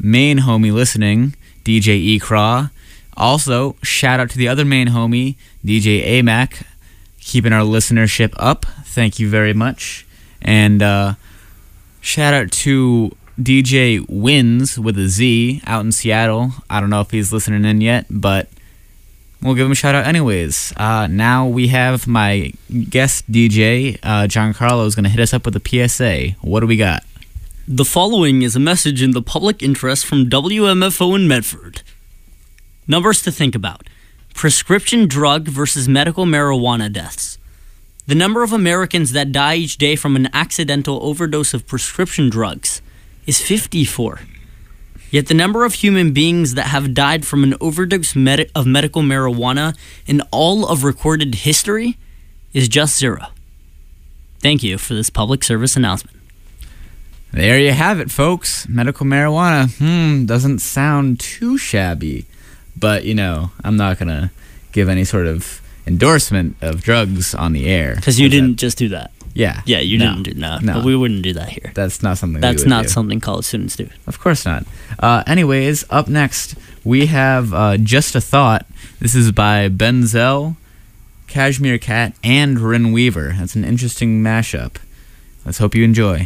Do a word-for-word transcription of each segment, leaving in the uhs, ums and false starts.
main homie listening, D J E. Craw. Also, shout out to the other main homie, D J A-Mac, keeping our listenership up. Thank you very much. And uh, shout out to D J Wins with a Z out in Seattle. I don't know if he's listening in yet, but we'll give him a shout out anyways. Uh, now we have my guest D J, uh, Giancarlo, is going to hit us up with a P S A. What do we got? The following is a message in the public interest from W M F O in Medford. Numbers to think about. Prescription drug versus medical marijuana deaths. The number of Americans that die each day from an accidental overdose of prescription drugs is fifty-four. Yet the number of human beings that have died from an overdose med- of medical marijuana in all of recorded history is just zero. Thank you for this public service announcement. There you have it, folks. Medical marijuana, hmm, doesn't sound too shabby. But, you know, I'm not going to give any sort of endorsement of drugs on the air. Because you didn't that, just do that. Yeah. Yeah, you no, didn't do that. No. But we wouldn't do that here. That's not something That's we would not do. something college students do. Of course not. Uh, anyways, up next, we have uh, Just a Thought. This is by Benzel, Cashmere Cat, and Rin Weaver. That's an interesting mashup. Let's hope you enjoy.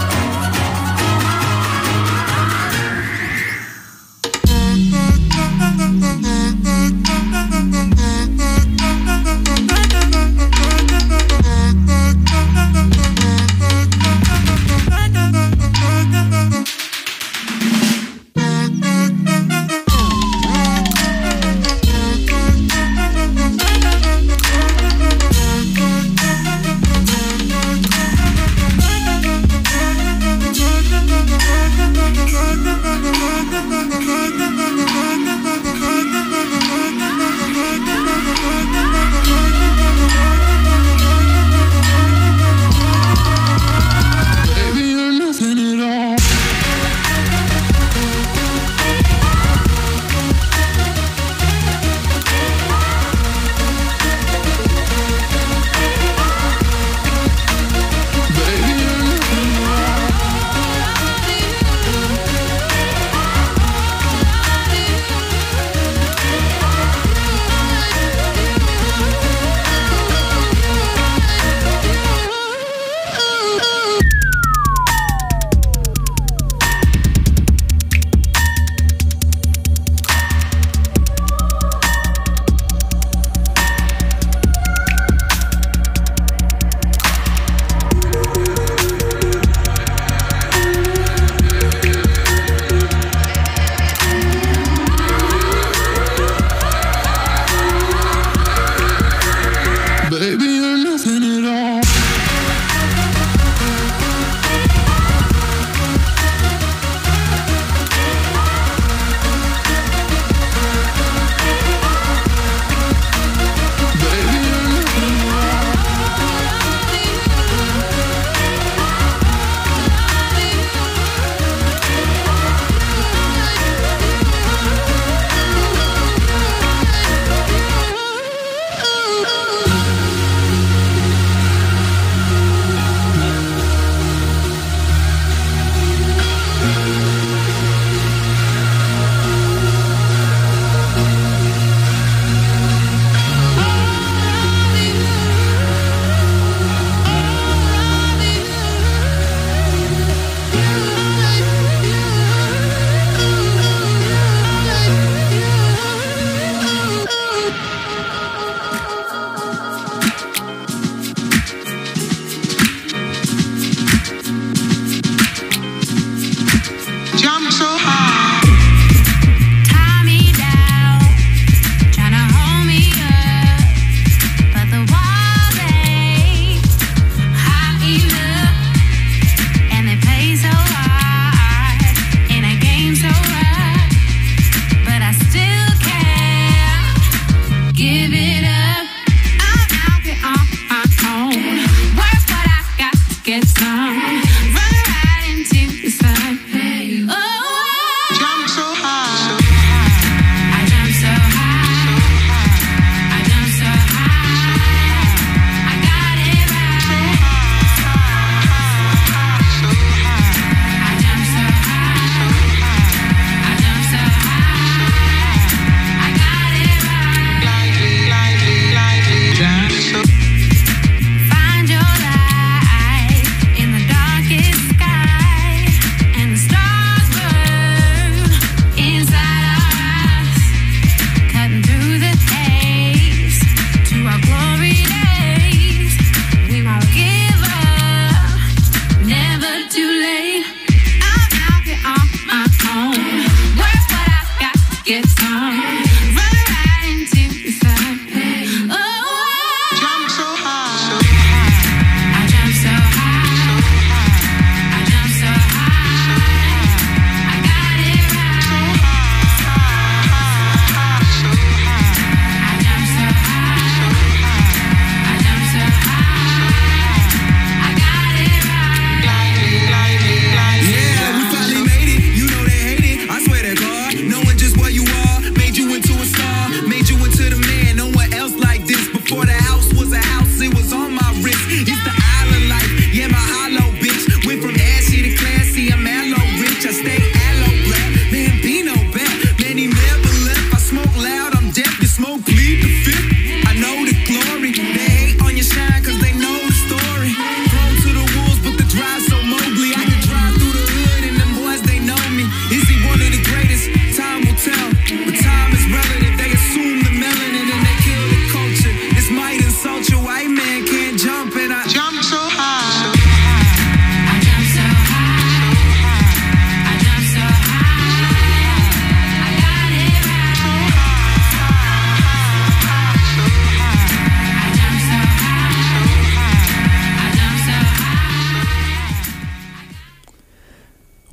Thank you.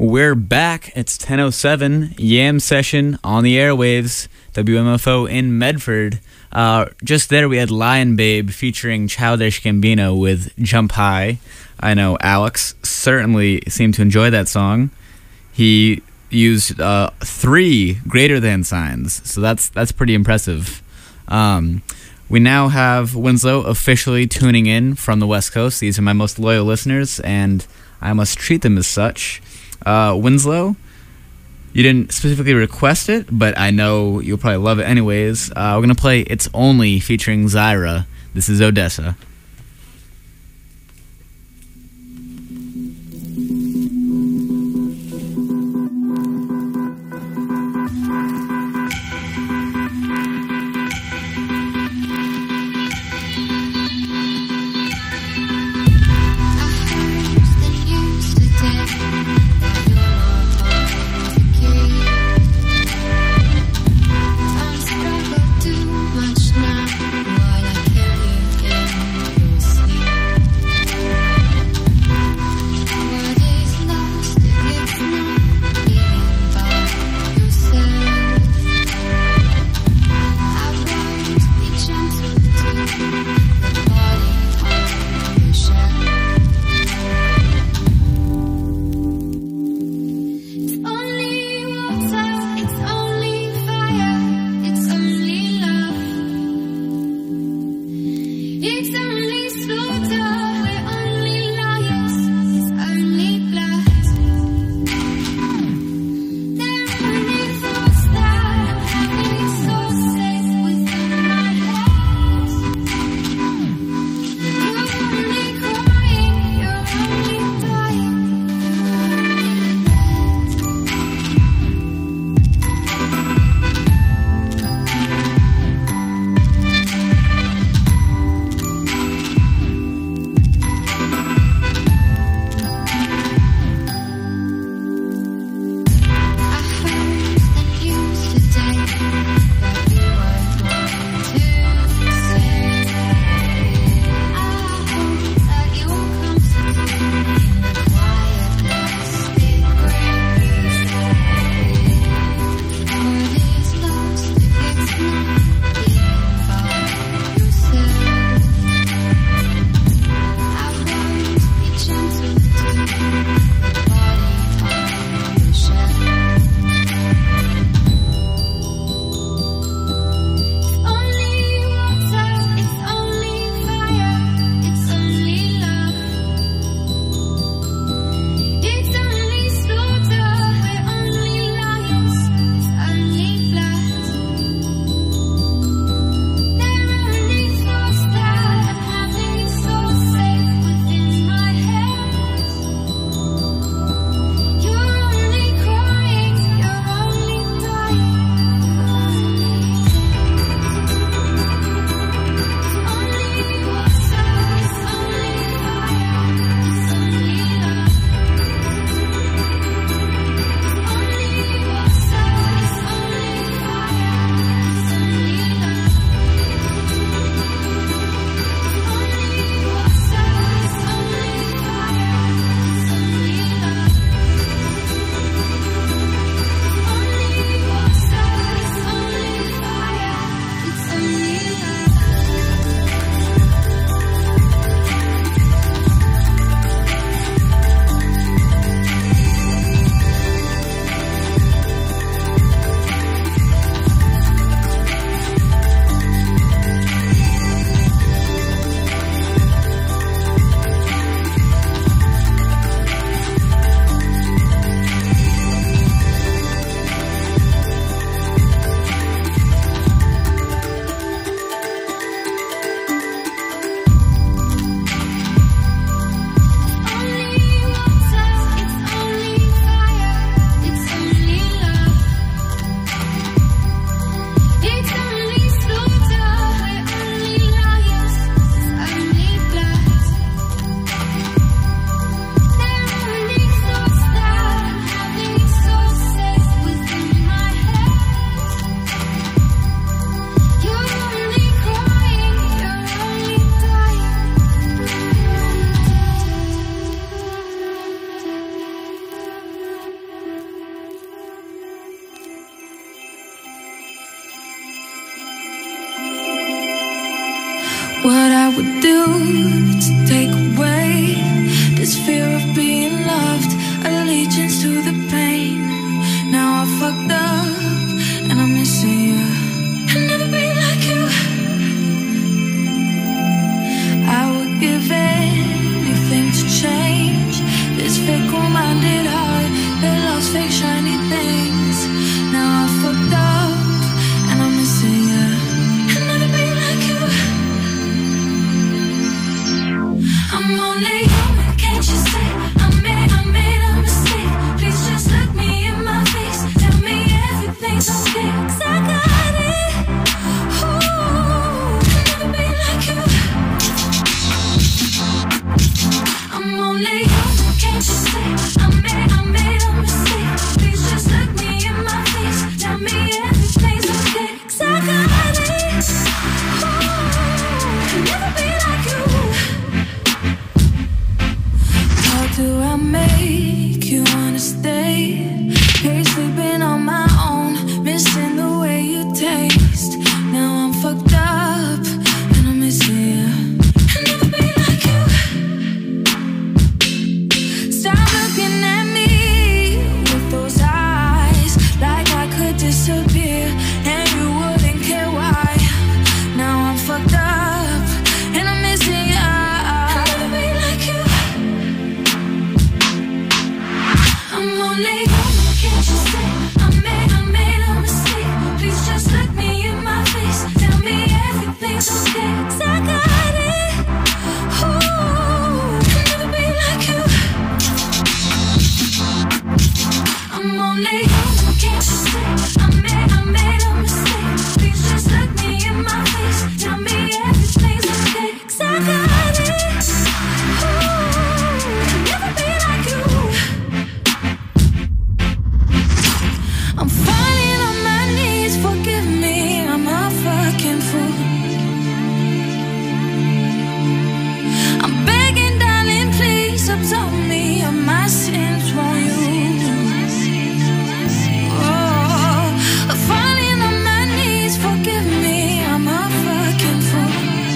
We're back. It's ten oh seven, Yam Session on the airwaves, W M F O in Medford. Uh, just there we had Lion Babe featuring Childish Gambino with Jump High. I know Alex certainly seemed to enjoy that song. He used uh, three greater than signs, so that's that's pretty impressive. Um, we now have Winslow officially tuning in from the West Coast. These are my most loyal listeners, and I must treat them as such. Uh, Winslow, you didn't specifically request it, but I know you'll probably love it anyways. Uh, we're going to play It's Only featuring Zyra. This is Odessa. what I would do to take away this fear of being loved, allegiance to the pain. Now I fucked up and I'm missing you. I'll never be like you. I would give anything to change this fickle-minded heart that loves fake shiny things. Now I fucked up and I'm missing you. I'll never be like you. I'm only human, can't you see? I made, I made a mistake. Please just look me in my face. Tell me everything's okay, 'cause I got it. Ooh, I'll never be like you. I'm only human, can't you see? I made, I made a mistake. Please just look me in my face. Tell me everything's okay, 'cause I got it. Ooh, I'll never be like you. How do I make you wanna stay? Here sleeping on my own, missing the way you taste. Now I'm fucked up and I'm missing you. I'll never be like you. Stop looking at me with those eyes, like I could disappear and you wouldn't care why. Now I'm fucked up and I'm missing you. I'll never be like you. I'm only human, can't you see? I made, I made a mistake. Please just look me in my face. Tell me everything's okay, 'cause I got it. Ooh, I'll never be like you. I'm only human, can't you see? I made, I made a mistake. Please just look me in my face. Tell me everything's okay, 'cause I got it. Ooh, I'll never be like you. I'm falling on my knees, forgive me, I'm a fucking fool. I'm begging, darling, please absolve me of my sins, won't you? Oh, I'm falling on my knees, forgive me, I'm a fucking fool.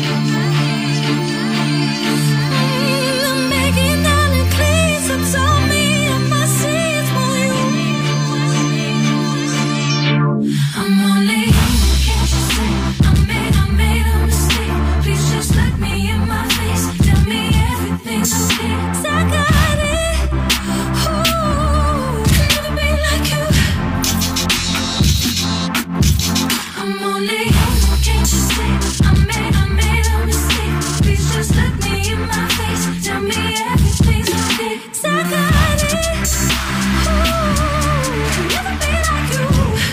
Mm, I'm begging, darling, please absolve me of my sins, won't you? I'm only human, can't you see? I made, I made a mistake. Please just look me in my face. Tell me everything's okay, 'cause I got it. Ooh, I'll never be like you. I'm only human, can't you see? I made, I made a mistake. Please just look me in my face. Tell me everything's okay, 'cause I got it. Ooh, I'll never be like you.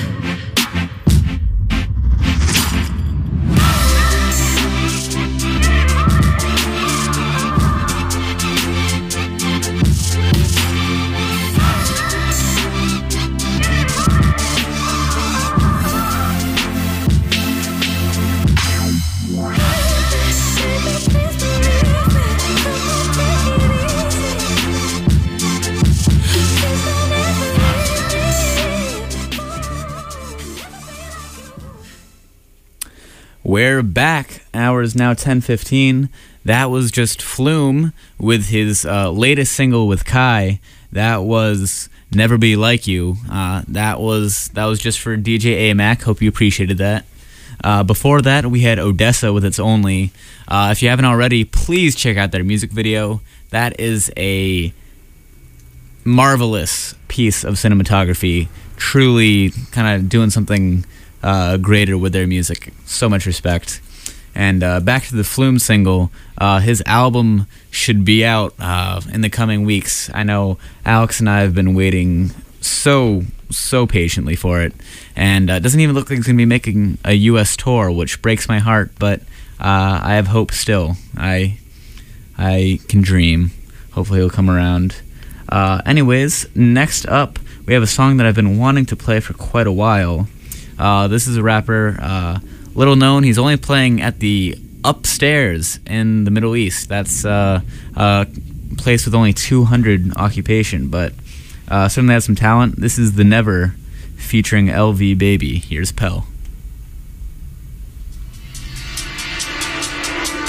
We're back. Hour is now ten fifteen. That was just Flume with his uh, latest single with Kai. That was Never Be Like You. Uh, that was that was just for D J A-Mac. Hope you appreciated that. Uh, before that, we had Odessa with It's Only. Uh, if you haven't already, please check out their music video. That is a marvelous piece of cinematography. Truly kind of doing something uh, greater with their music. So much respect. And uh, back to the Flume single, uh, his album should be out uh, in the coming weeks. I know Alex and I have been waiting so, so patiently for it. And uh, it doesn't even look like he's going to be making a U S tour, which breaks my heart, but uh, I have hope still. I, I can dream. Hopefully he'll come around. Uh, anyways, next up, we have a song that I've been wanting to play for quite a while. Uh, this is a rapper, uh, little known. He's only playing at the Upstairs in the Middle East. That's uh, a place with only two hundred occupation, but uh, certainly has some talent. This is The Never featuring L V Baby. Here's Pell.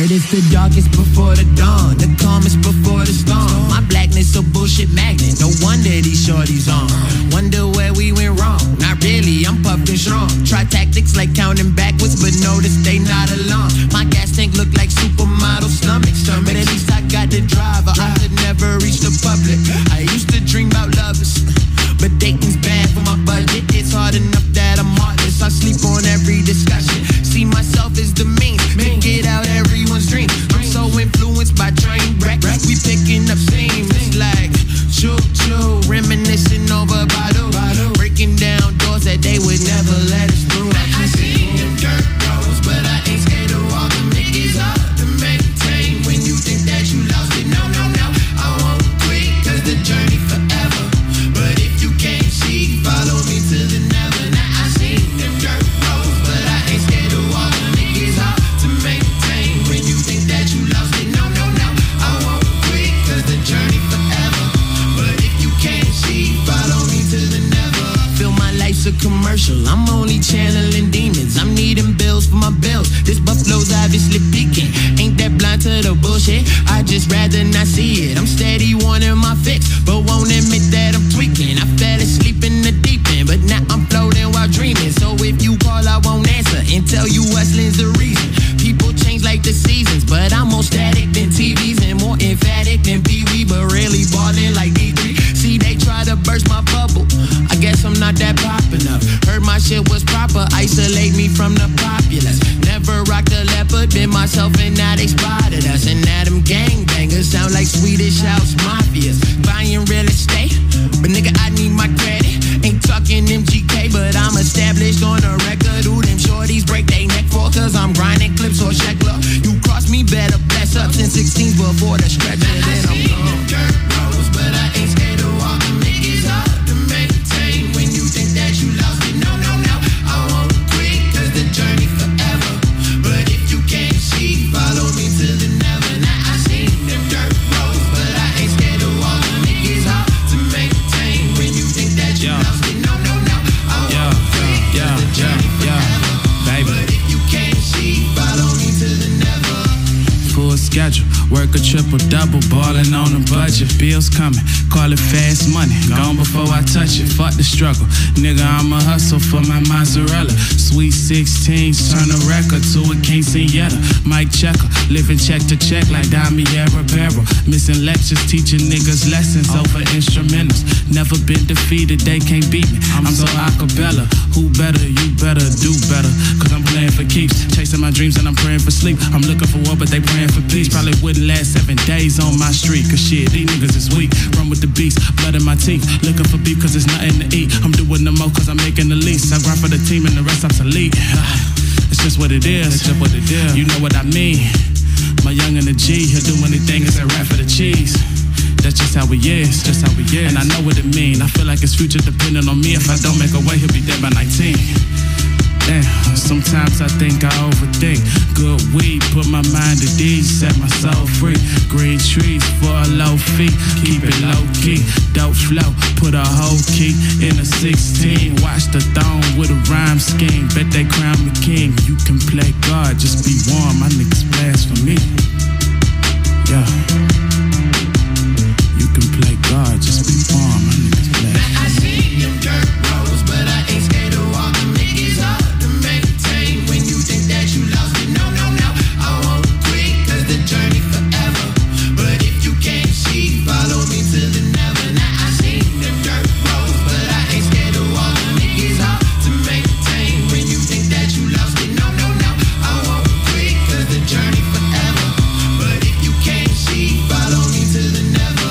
heard it's the darkest before the dawn, the calmest before the storm. My blackness a bullshit magnet, no wonder these shorties on. Wonder where we went wrong, not really, I'm puffed and strong. Try tactics like counting backwards, but notice they not alone. My gas tank look like supermodel stomach, but at least I got the driver, I could never reach the public. I used to dream about lovers, but dating's bad for my budget. It's hard enough that I'm heartless, I sleep on every discussion. See myself as the means to get out everyone's dream. I'm so influenced by train wreck, we picking up steam. It's like choo choo, reminiscing over bottle, breaking down doors that they would never let us through. I seen them dirt roads, but I ain't scared to walk them. It is hard to maintain when you think that you lost it. No, no, no, I won't quit, cause the journey forever. But if you can't see, follow me to the never. Now I seen them dirt roads, but I ain't scared to walk them. It is hard to maintain when you think that you lost it. No, no, no, I won't quit, cause the journey forever. But if you can't see, follow me to the never. Feel my life's a commercial, I'm only channeling demons. I'm needing bills for my bills, this buffalo's obviously peaking. Ain't that blind to the bullshit, I just rather not see it. I'm steady wanting my fix, but won't admit that I'm tweaking. I fell asleep in the deep end, but now I'm floating while dreaming. So if you call, I won't answer and tell you hustling's the reason. People change like the seasons, but I'm more static than T Vs and more emphatic than Pee Wee, but really ballin' like D three. See, they try to burst my bubble, I guess I'm not that pop enough. Heard my shit was proper, isolate me from the populace. Never rocked a leopard, been myself and now they spotted us. And now them gangbangers sound like Swedish House Mafias. Buying real estate, but nigga I need my credit. Ain't talking M G K, but I'm established on a record. Who them shorties break they neck for, cause I'm grinding clips or Sheckler. You cross me, better bless up since sixteens before the stretcher, then I'm gone. Dirt roads, but I ain't scared to walk them. It is hard to maintain when you think that you lost it. No, no, no, I won't quit, cause the journey forever. But if you can't see, follow me to the never. Now I seen them dirt roads, but I ain't scared to walk them. It is hard to maintain when you think that you yeah. lost it. No, no, no, I won't yeah, quit, cause yeah, the journey yeah, forever. yeah, baby. But if you can't see, follow me to the never. Full schedule, work a triple double, ballin' on a budget. Bills coming, call it fast money. Gone before I touch it, fuck the struggle. Nigga, I'ma hustle for my mozzarella. Sweet sixteens, turn a record to a quinceañera. Mike Checker, living check to check like Damiera Barrel. Missing lectures, teaching niggas lessons over instrumentals. Never been defeated, they can't beat me. I'm so acapella. Who better? You better do better. Cause I'm playing for keeps, chasing my dreams and I'm praying for sleep. I'm looking for war, but they praying for peace. Probably wouldn't last seven days on my street. Cause shit, these niggas is weak. Run with the beast, blood in my teeth. Looking for beef cause there's nothing to eat. I'm doing the most cause I'm making the least. I grind for the team and the rest obsolete. It's just what it is. It's just what it is. You know what I mean. My young and the G, he'll do anything except rap for the cheese. That's just how we is, just how we is. And I know what it mean. I feel like his future depending on me. If I don't make a way, he'll be dead by nineteen. Damn, sometimes I think I overthink. Good weed, put my mind at ease, set my soul free. Green trees for a low fee, keep it low key. Dope flow, put a whole key in a sixteen. Watch the throne with a rhyme scheme. Bet they crown me king. You can play God, just be warm. My niggas blast for me. Yeah. You can play God, just be warm. My niggas blast. Now I see them dirt roads, but I ain't scared to walk them. It is hard to maintain when you think that you lost it. No, no, no, I won't quit, cause the journey forever. But if you can't see, follow me to the never. Now I see them dirt roads, but I ain't scared to walk them. It is hard to maintain when you think that you lost it. No, no, no, I won't quit, cause the journey forever. But if you can't see, follow me to the never.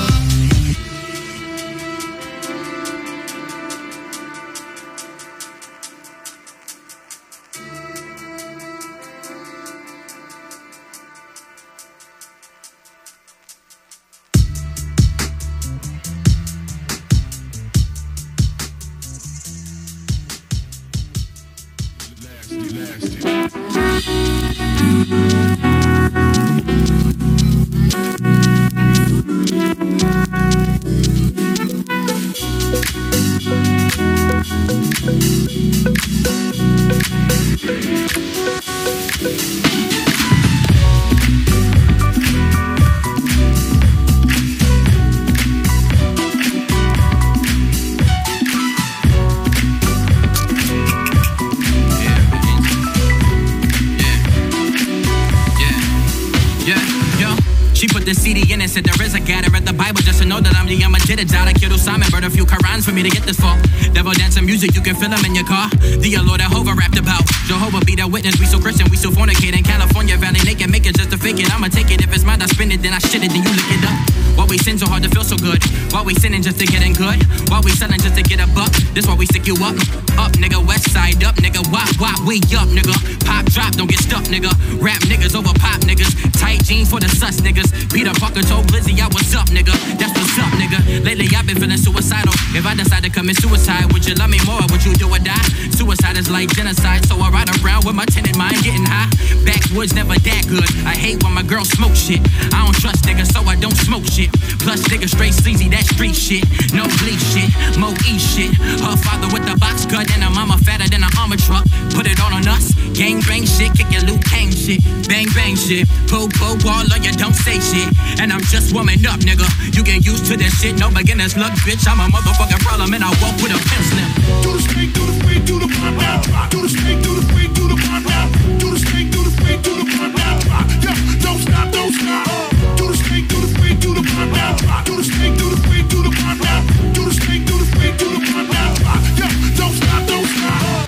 the C D in it, said there is a God. I read the Bible just to know that I'm the I'm a jitted out. I killed Osama, burned a few Qurans for me to get this far. Devil dancing music, you can feel them in your car. The Lord Jehovah rapped about. Jehovah be the witness, we so Christian, we so fornicate. In California Valley, naked, make it just to fake it. I'ma take it, if it's mine, I spin it, then I shit it, then you lick it up. Why we sin so hard to feel so good? Why we sinning just to get in good? Why we selling just to get a buck? This why we stick you up. Up, nigga, west side up, nigga. Why, why, we up, nigga. Pop, drop, don't get stuck, nigga. Rap niggas over pop niggas. Tight jeans for the sus niggas. Peter Parker told Blizzy, I what's up, nigga. That's what's up, nigga. Lately I've been feeling suicidal. If I decide to commit suicide, would you love me more or would you do or die? Suicide is like genocide, so I ride around with my tenant mind getting high. Backwoods never that good. I hate when my girl smoke shit. I don't trust niggas, so I don't smoke shit. Plus niggas straight sleazy, that street shit. No bleach shit, Mo E shit. Her father with the box cut and her mama fatter than an armor truck. Put it on on us. Gang bang shit, kick your Luke Kang shit. Bang bang shit. Poo poo wall or you don't say shit. And I'm just warming up, nigga. You get used to this shit, no beginner's luck, bitch. I'm a motherfucking problem and I walk with a pencil. Do the snake, do the freak, do the pop out. Do the snake, do the freak, do the pop out. Do the snake, do the freak, do the pop out. Yeah, don't stop, don't stop. Do the snake, do the freak, do the pop out. Do the snake, do the freak, do the pop out. Do the snake, do the freak, do the pop out. Yeah, don't stop, don't stop.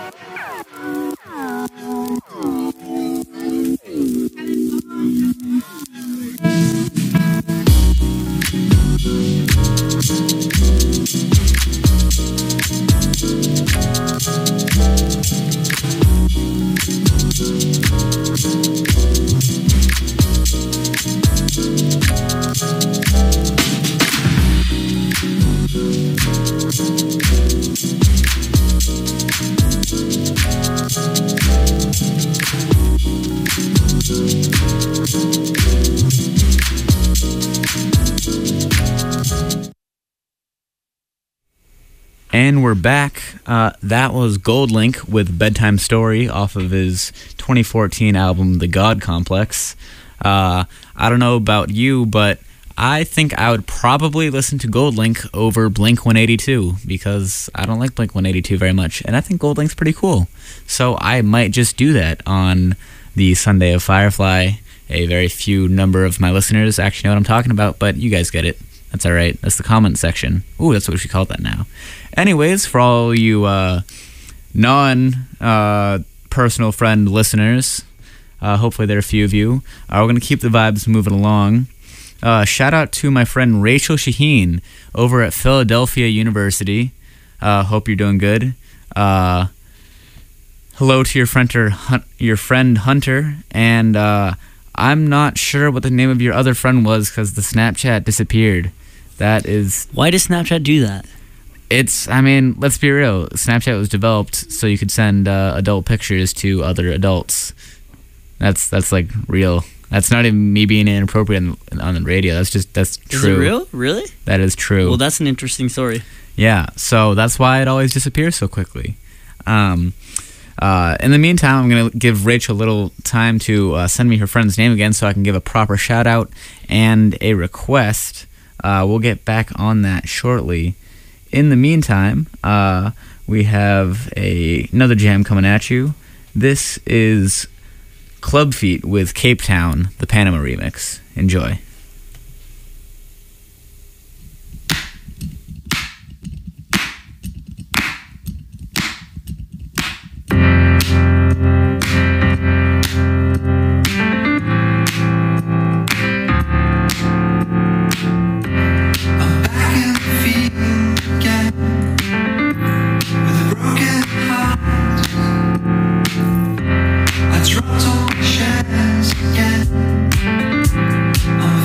And we're back. Uh, that was Goldlink with Bedtime Story off of his twenty fourteen album, The God Complex. Uh, I don't know about you, but I think I would probably listen to Goldlink over Blink one eighty-two because I don't like Blink one eighty-two very much, and I think Goldlink's pretty cool. So I might just do that on the Sunday of Firefly. A very few number of my listeners actually know what I'm talking about, but you guys get it. That's all right. That's the comment section. Ooh, that's what we should call that now. Anyways, for all you uh, non-personal uh, friend listeners, uh, hopefully there are a few of you, uh, we're going to keep the vibes moving along. Uh, shout out to my friend Rachel Shaheen over at Philadelphia University. Uh, hope you're doing good. Uh, hello to your friend, your friend Hunter, and uh, I'm not sure what the name of your other friend was because the Snapchat disappeared. That is... Why does Snapchat do that? It's, I mean, let's be real. Snapchat was developed so you could send uh, adult pictures to other adults. That's, that's like, real. That's not even me being inappropriate on, on the radio. That's just, that's true. Is it real? Really? That is true. Well, that's an interesting story. Yeah, so that's why it always disappears so quickly. Um... Uh, in the meantime, I'm going to give Rachel a little time to uh, send me her friend's name again so I can give a proper shout-out and a request. Uh, we'll get back on that shortly. In the meantime, uh, we have a, another jam coming at you. This is Club Feet with Cape Town, the Panama remix. Enjoy. Dropped all my shares again. I'm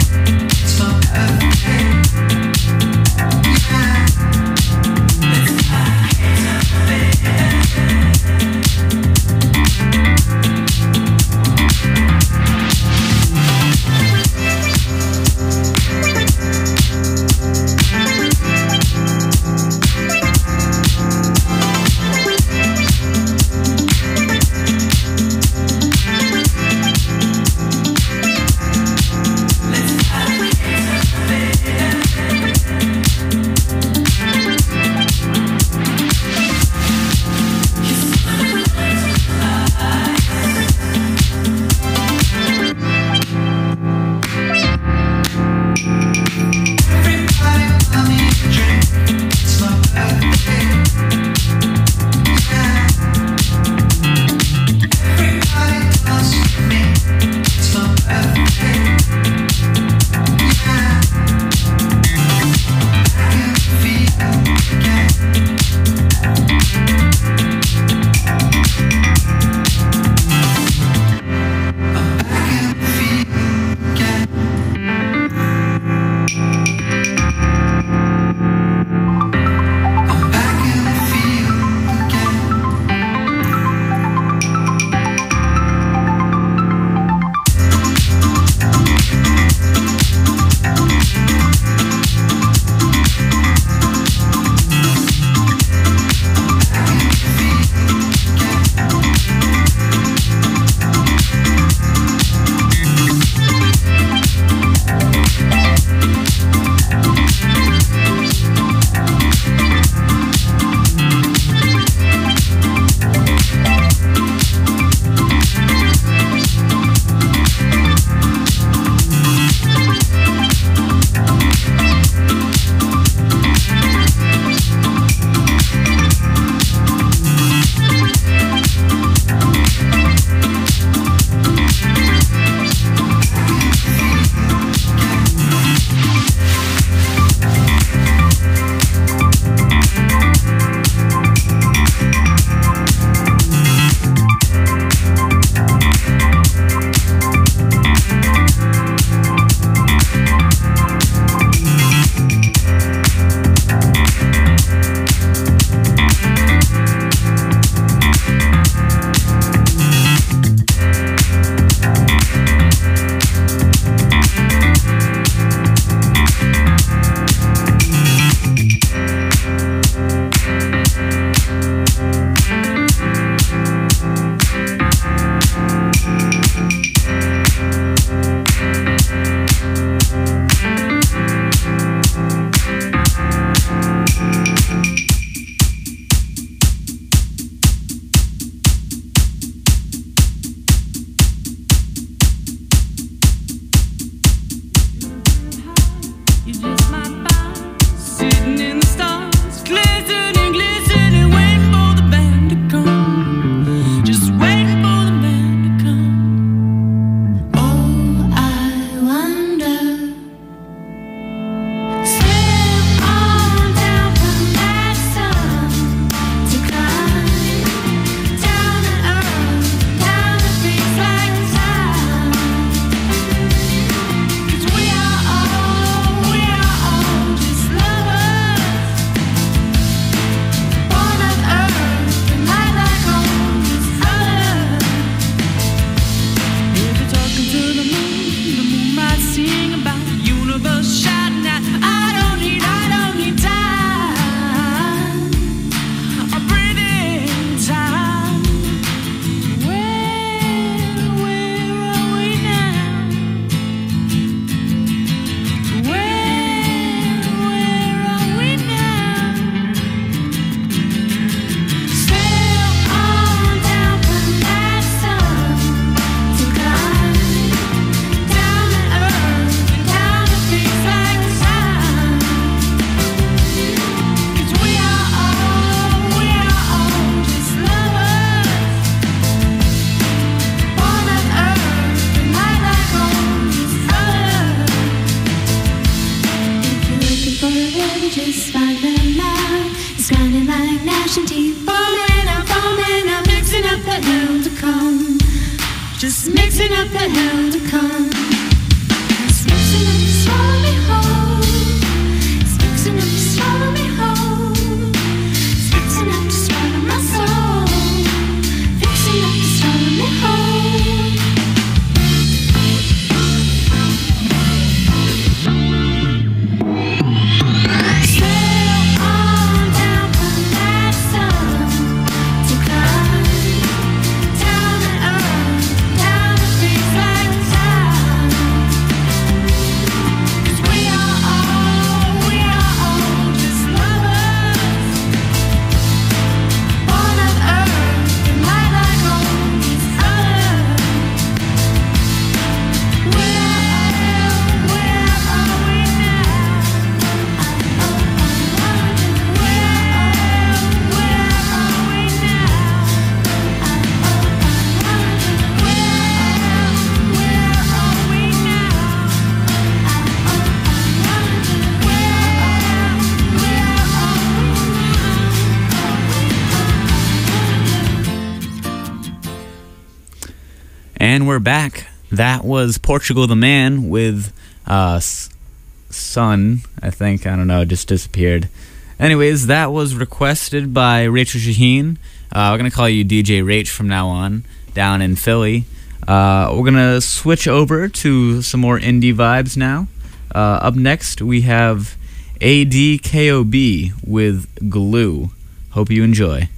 just find them out. It's grinding like gnashing teeth, foaming, I'm foaming, I'm mixing up the hell to come. Just mixing up the hell to come. Just mixing up we're back. That was Portugal the Man with uh, S- Sun, I think. I don't know, it just disappeared. Anyways, that was requested by Rachel Shaheen. Uh, we're going to call you D J Rach from now on, down in Philly. Uh, we're going to switch over to some more indie vibes now. Uh, up next, we have A D K O B with Glue. Hope you enjoy.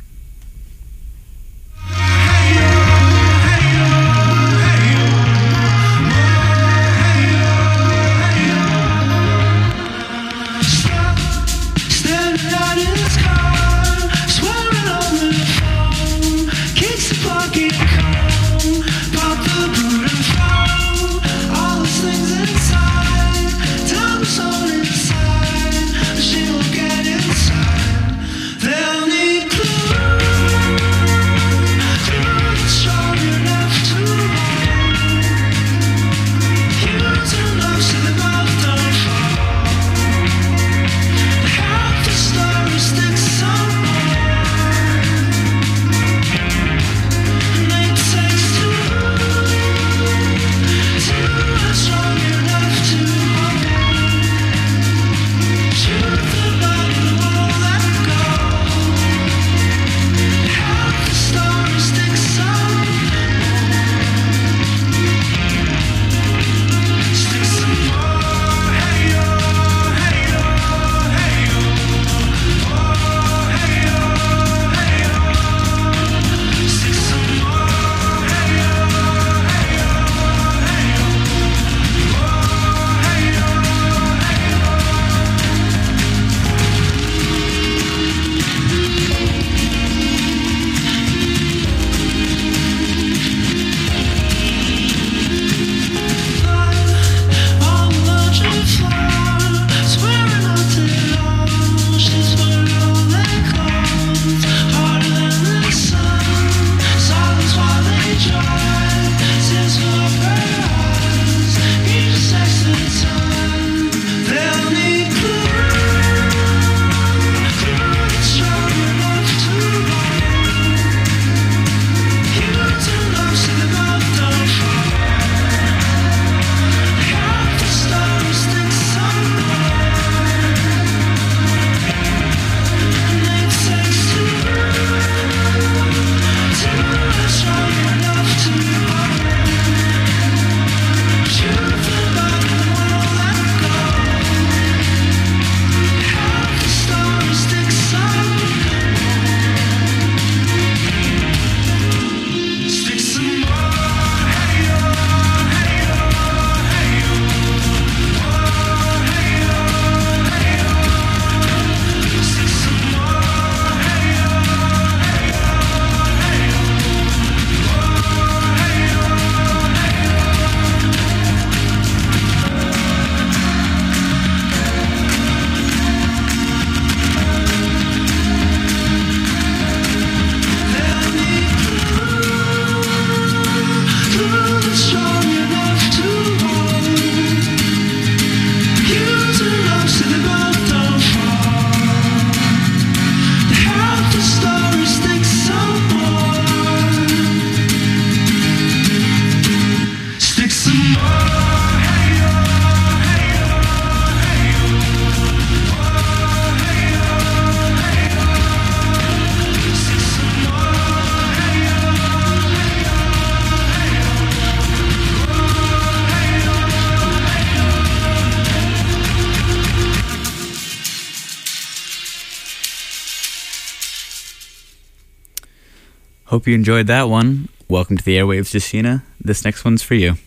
Hope you enjoyed that one. Welcome to the Airwaves, Jacina. This next one's for you.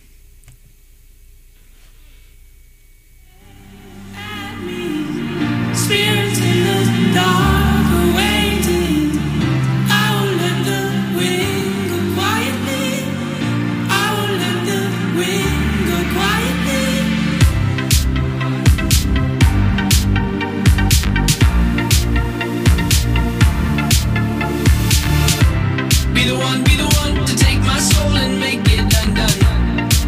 Spirits in the dark are waiting. I will let the wind go quietly. I will let the wind go quietly. Be the one, be the one to take my soul and make it undone.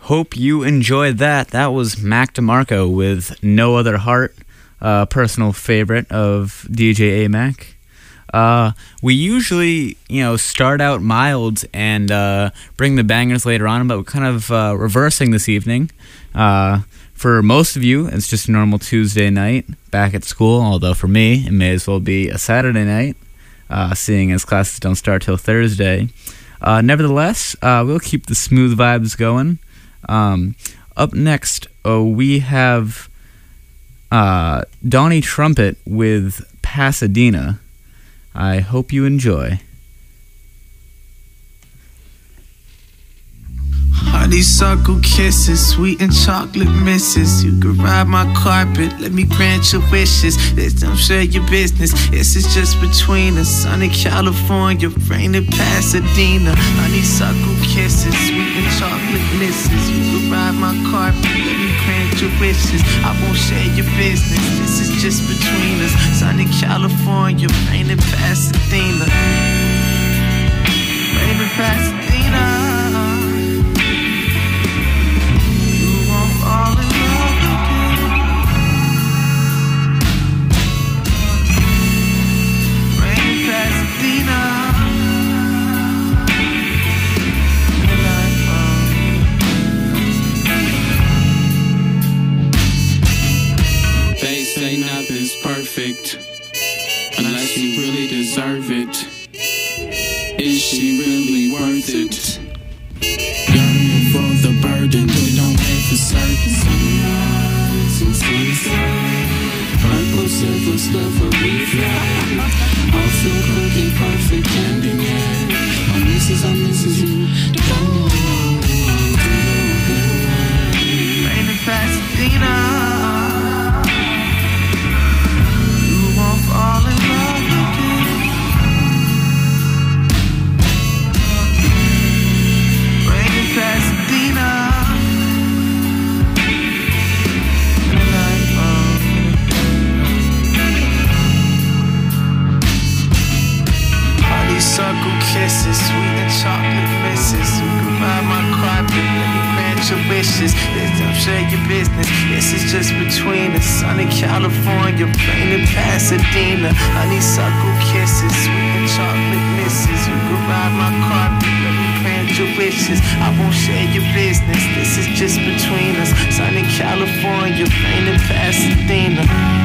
Hope you enjoyed that. That was Mac DeMarco with No Other Heart, uh, personal favorite of D J A-Mac. Uh, we usually, you know, start out mild and uh, bring the bangers later on, but we're kind of uh, reversing this evening. Uh, for most of you, it's just a normal Tuesday night back at school, although for me, it may as well be a Saturday night, uh, seeing as classes don't start till Thursday. Uh, nevertheless, uh, we'll keep the smooth vibes going. Um, up next, oh, we have uh, Donnie Trumpet with Pasadena. I hope you enjoy. Honeysuckle kisses, sweet and chocolate misses. You can ride my carpet, let me grant your wishes. This don't share your business, this is just between us. Sunny California, rain in Pasadena. Honeysuckle kisses, sweet and chocolate misses. You can ride my carpet, let me grant your wishes. I won't share your business, this is just between us. Sunny California, rain in Pasadena. Rain in Pasadena. All in love again. Rain in Pasadena. They say nothing's perfect unless you really deserve it. Is she really worth it? Yearning for the burden, but don't wait for certain. Sunrise and sunset, purple silver slippery flag. All feel cookie perfect candy man. My missus, I misses you. Don't Rain in Pasadena. You won't fall in love again. Rain in Pasadena. Honeysuckle kisses, sweet and chocolate misses. You can ride my carpet, let me grant your wishes. This don't share your business, this is just between us. Sunny California, rain in Pasadena. Honeysuckle kisses, sweet and chocolate misses. You can ride my carpet, let me grant your wishes. I won't share your business, this is just between us. Sunny California, rain in Pasadena.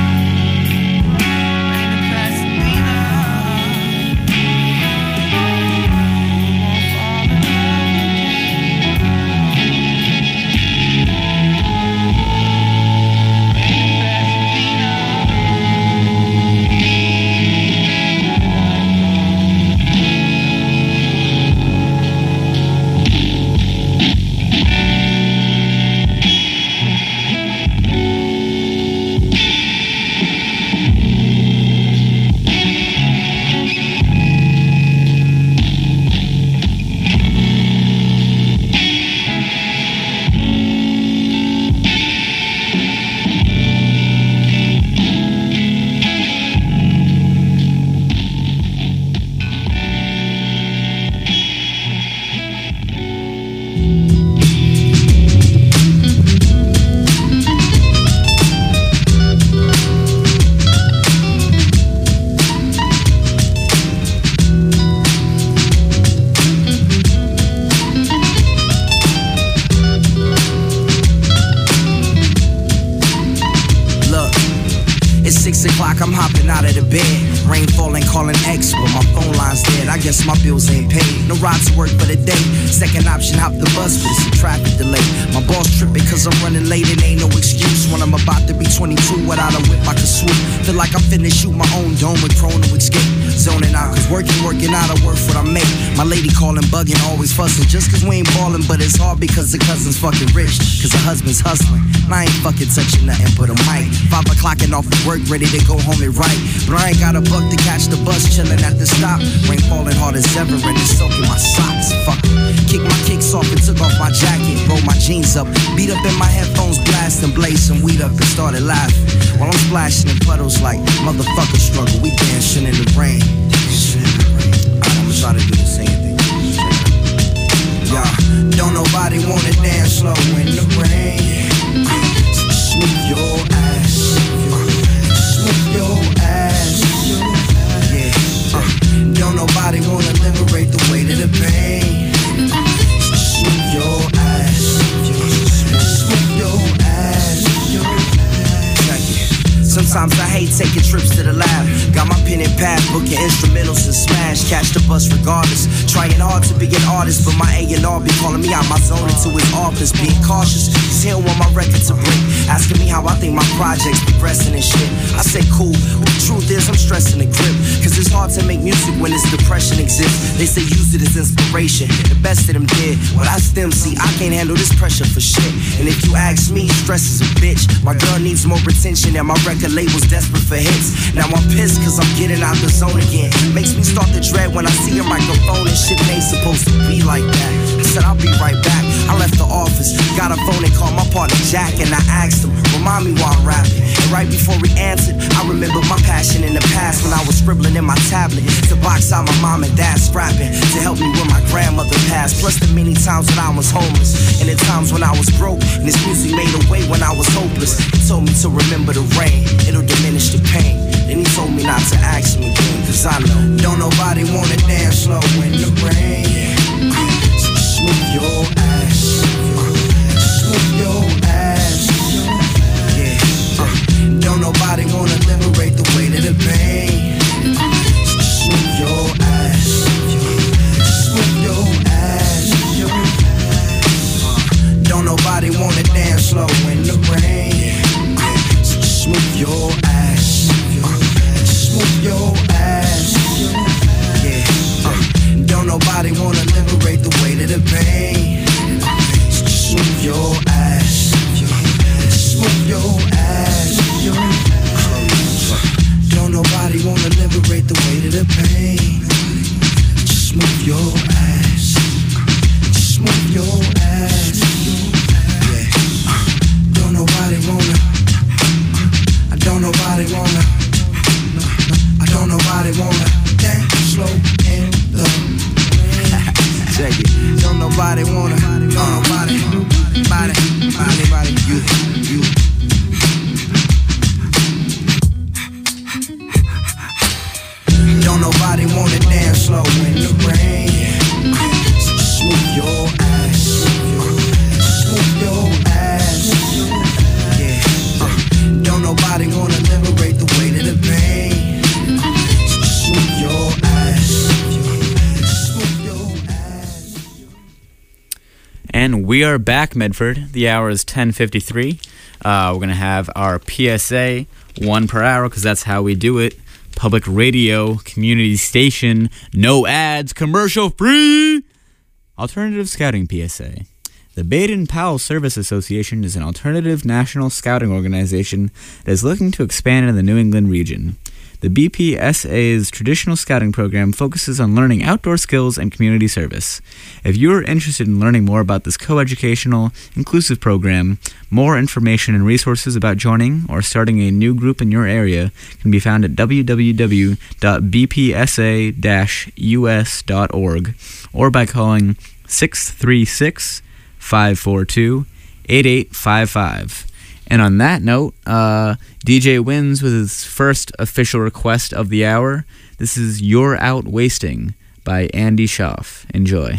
I'm hopping out of the bed. Rain falling, calling X, but my phone line's dead. I guess my bills ain't paid. No ride to work for the day. Second option, hop the bus, but it's a traffic delay. My boss tripping cause I'm running late and ain't no excuse. When I'm about to be twenty-two, without a whip I can swoop. Feel like I'm finna shoot my own dome with prone to escape. Zoning out, cause working, working out, I work what I make. My lady calling, bugging, always fussing. Just cause we ain't ballin', but it's hard because the cousin's fucking rich. Cause the husband's hustling. And I ain't fucking touching nothing but a mic. Five o'clock and off of work, ready to go home and write. But I ain't got a buck to catch the bus, chillin' at the stop. Rain falling hard as ever and it's soaking my socks. Fuck it. Kick my kicks off and took off my jacket. Rolled my jeans up, beat up in my headphones, blast and blaze some weed up and started laughing. While I'm splashing in puddles like motherfucker struggle. We dancing in the rain. Alright, I'ma try to do the same thing. Yeah, don't nobody nobody wanna dance slow in the rain. Smooth your ass, smooth your ass. Yeah, uh, don't nobody wanna liberate the weight of the pain. Smooth your ass, smooth your ass. Sometimes I hate taking trips to the lab. Got my pen and pad, booking instrumentals and smash. Catch the bus regardless. Trying hard to be an artist, but my A and R be calling me out my zone into his office. Being cautious, cause he don't want my record to break. Asking me how I think my project's progressing and shit. I say cool, but the truth is I'm stressing the grip. Cause it's hard to make music when this depression exists. They say use it as inspiration. The best of them did, well that's them. See, I can't handle this pressure for shit. And if you ask me, stress is a bitch. My girl needs more attention and my record label's desperate for hits. Now I'm pissed cause I'm getting out the zone again. Makes me start to dread when I see a microphone and shit ain't supposed to be like that. I said I'll be right back. I left the office, got a phone and called my partner Jack, and I asked him, remind me why I'm rapping. And right before he answered, I remembered my passion in the past when I was scribbling in my tablet to box out my mom and dad's scrapping to help me when my grandmother passed. Plus the many times when I was homeless and the times when I was broke, and this music made a way when I was hopeless. He told me to remember the rain, it'll diminish the pain. Then he told me not to ask him again, cause I know don't nobody wanna dance slow in the rain. Smooth your ass, smooth your ass. Yeah, uh, don't nobody wanna liberate the weight of the pain. Smooth your ass, smooth your ass. Uh, don't nobody wanna dance slow in the rain. Smooth your ass, smooth your ass. Yeah, uh, don't nobody wanna liberate the weight of the pain. Smooth your ass, smooth your ass. Don't nobody wanna liberate the weight of the pain. Just move your ass, just move your ass. Yeah, don't nobody wanna. I don't nobody wanna. I don't nobody wanna dance slow in the rain. Check it. Don't nobody wanna. Don't nobody. Body. Body. Body. You. You. Don't nobody wanna dance slow in the rain. Smooth your ass. Smooth your ass. Yeah. Uh, don't nobody wanna liberate the weight of the pain. Smooth your ass. Smooth your ass. And we are back, Medford. The hour is ten fifty-three. Uh, we're going to have our P S A, one per hour, because that's how we do it. Public radio, community station, no ads, commercial free. Alternative Scouting P S A. The Baden-Powell Service Association is an alternative national scouting organization that is looking to expand in the New England region. The B P S A's traditional scouting program focuses on learning outdoor skills and community service. If you are interested in learning more about this coeducational, inclusive program, more information and resources about joining or starting a new group in your area can be found at w w w dot b p s a dash u s dot org or by calling six three six, five four two, eight eight five five. And on that note, uh, D J wins with his first official request of the hour. This is You're Out Wasting by Andy Schaaf. Enjoy.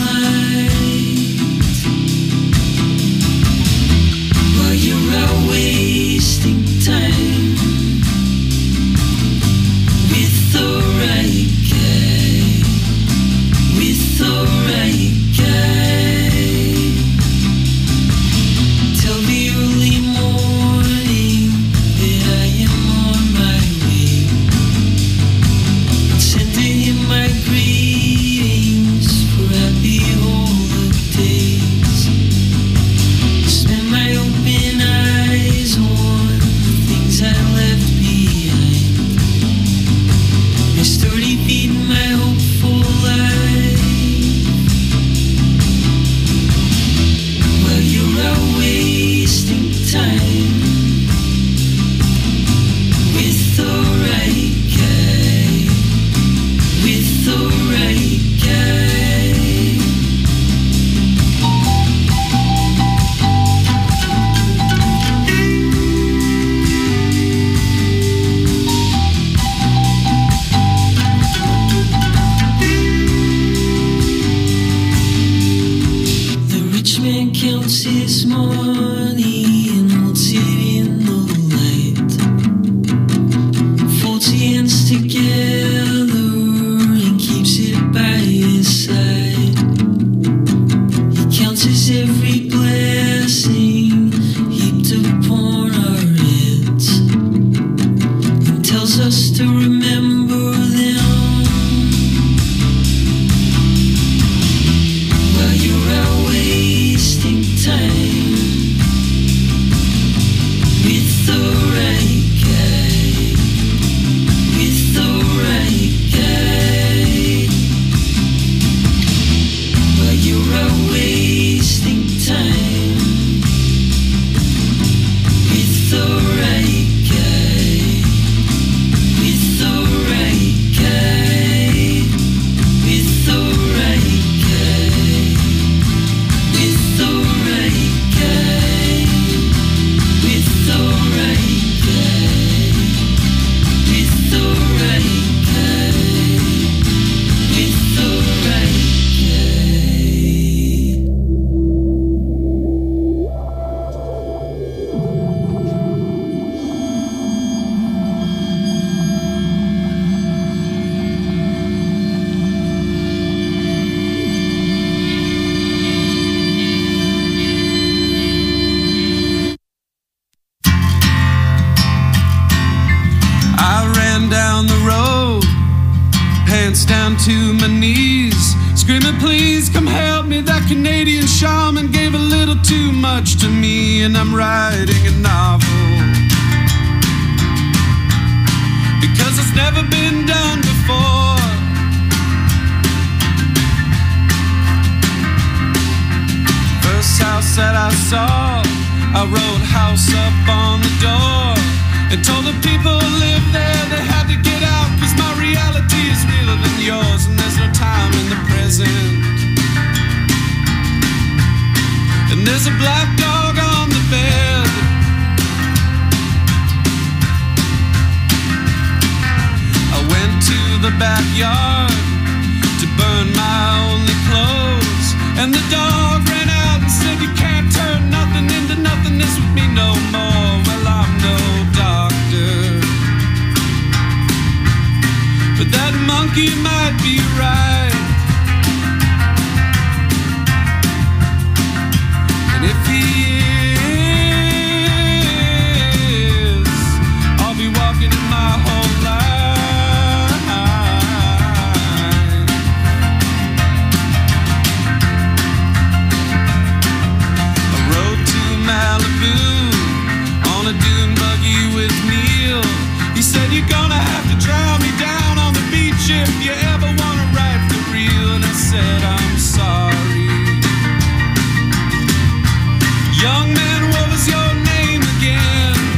While you're out waiting Down to my knees, screaming, please come help me. That Canadian shaman gave a little too much to me, and I'm writing a novel because it's never been done before. First house that I saw, I wrote house up on the door and told the people who live there they had to get out, cause my reality is realer than yours, and there's no time in the present. And there's a black dog on the bed. I went to the backyard to burn my only clothes, and the dog ran out and said, you can't turn nothing into nothingness with me no more. Well, I'm no doctor, but that monkey might